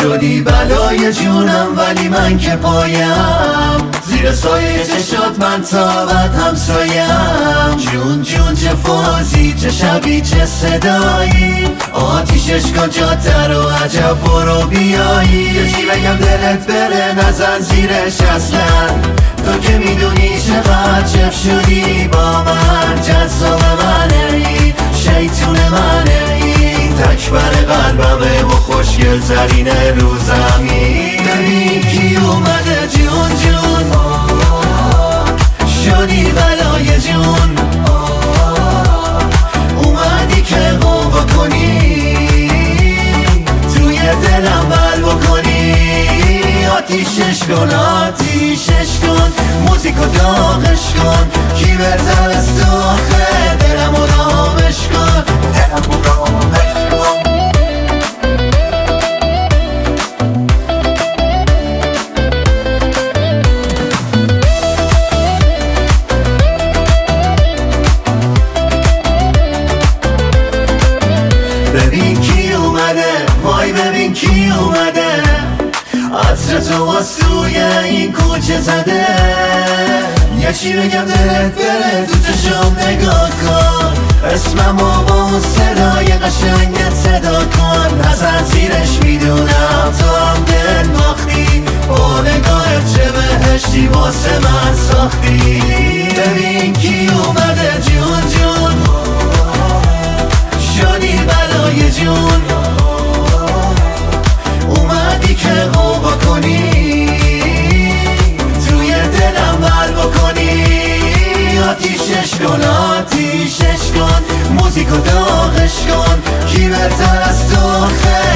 شدی بلای جونم ولی من که پایم زیر سایه چشات من تابت همسایم. جون جون چه فازی چه شبی چه صدایی آتیشش کن جاده رو عجب برو بیایی. یه چی بگم دلت بره نزن زیرش اصلا تو که میدونی چقدر چف شدی با من. جذاب منه ای شیطون منه ای تکبر قلبمه و خوشگل ترین رو زمین. ببین کی اومده جون جون شدی بلای جون اومدی که قوم بکنی توی دلم بل بکنی. آتیشش کن آتیشش کن موزیکو داغش کن کی بهتر از تو آخه دلم و رامش کن دلم و رامش کن. ببین کی اومده وای ببین کی اومده عطر تو واسوی این کوچه زده. یه چی بگم دلت بره تو چشم نگاه کن اسممو با اون صدای قشنگت صدا کن. نزن زیرش میدونم تو هم دل باختی با نگاهت چه بهشتی واسه من ساختی. ببین کی اومده جون جون شدی بلای جون اومدی که قو بکنی توی دلم بل بکنی. آتیشش کن آتیشش کن موزیکو داغش کن کی بهتر از تو آخه